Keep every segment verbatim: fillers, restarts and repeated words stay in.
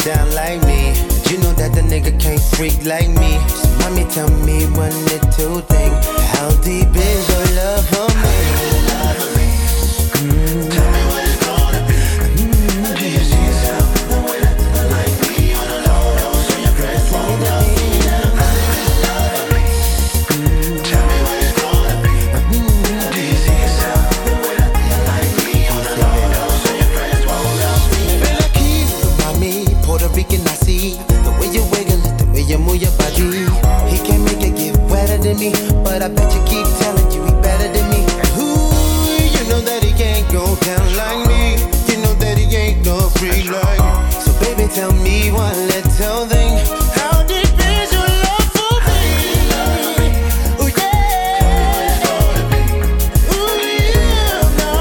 down like me. And you know that the nigga can't freak like me. So mommy, tell me one or two things. How deep is your love for me? Mm. Tell me what it's gonna be. Mm. Do you see yourself with a like me on the low? So your friends won't know. Tell me what it's gonna be. Mm. Do you see yourself with a like me on the low? So your friends won't know. Feel like he's remind me, Puerto Rican I see. The way you wiggle it, the way you move your body. He can't make it get wetter than me, but I bet you keep telling you he better than me. Ooh, you know that he can't go down like me. You know that he ain't no free like me. So baby, tell me one little thing. How deep is your love for me? Ooh yeah. Ooh yeah, no.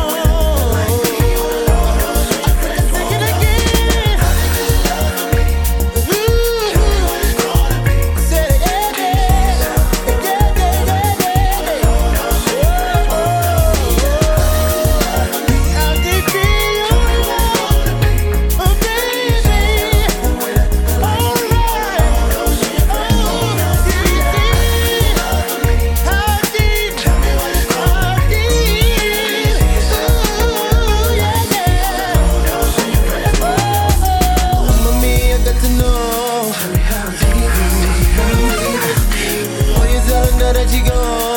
Sing it again. Ooh, say it again. Yeah, yeah, yeah, yeah. How deep is your love? Oh baby. That you go,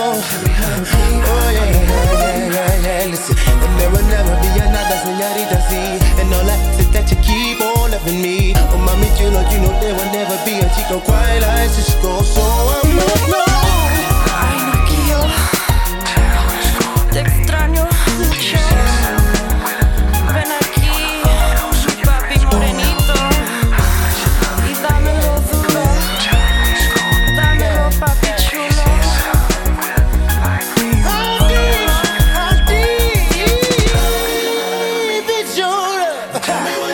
oh yeah, yeah, yeah, yeah. Listen, and there will never be another señorita, see. And all that is that you keep on loving me. Oh, mami, you know, you know there will never be a chico quite like Cisco. So I'm not no. Ay, Naquillo, te extraño mucho. Ven aquí, mi papi morenito, y dámelo duro, dámelo papi chulo. How deep, how deep is your love? Tell me what